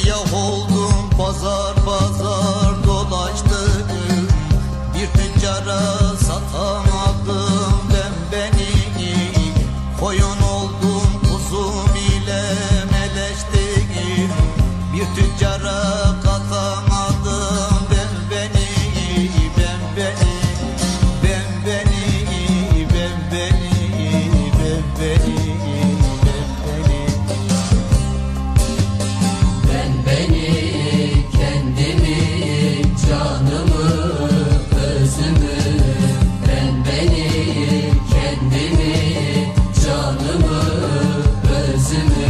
Seyyah oldum, pazar pazar dolaştım, bir tüccara satamadım ben beni. Koyun oldum, kuzum ile meleştim, bir tüccara katamadım ben beni. Ben beni, ben beni, ben beni, ben beni, ben beni. Ben beni, kendimi, canımı, özümü. Ben beni, kendimi, canımı, özümü.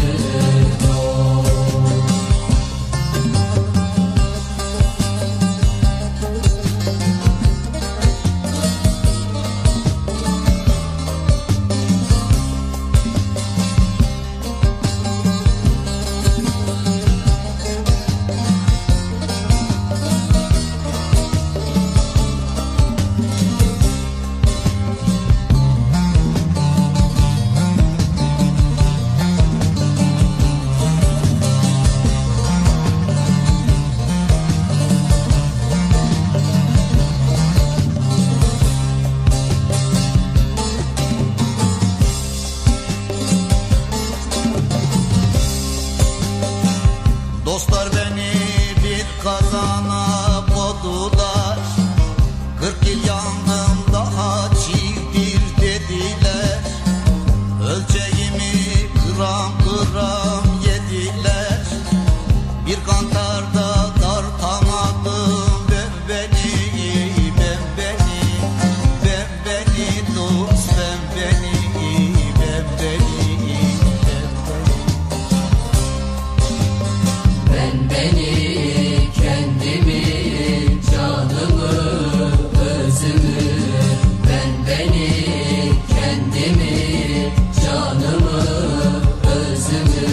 Dostlar beni bir kazana koydular, 40 yıl yandım daha çiğdir dediler. Ölçeğimi gram gram yediler, bir kantarda tartamadım ben beni. Ben beni, ben beni dost, ben beni, ben beni, ben beni. Ben beni, kendimi, canımı, özümü. Ben beni, kendimi, canımı, özümü.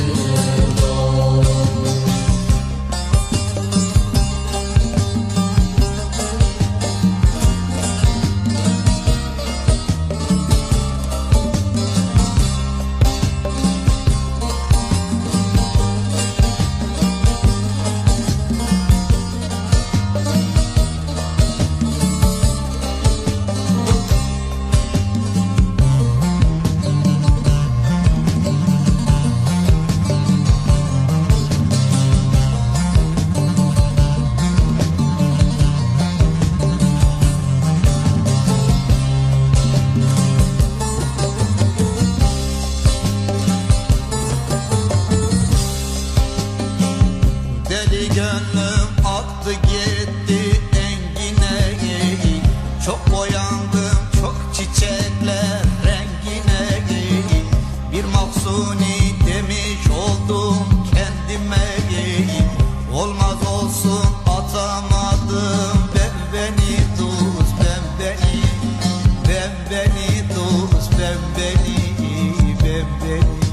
Deli gönlüm aktı gitti engine, çok boyandım çok çiçekler rengine. Bir mahzuni demiş oldum kendime, olmaz olsun atamadım ben beni dost, ben beni, ben beni dost, ben beni, ben beni.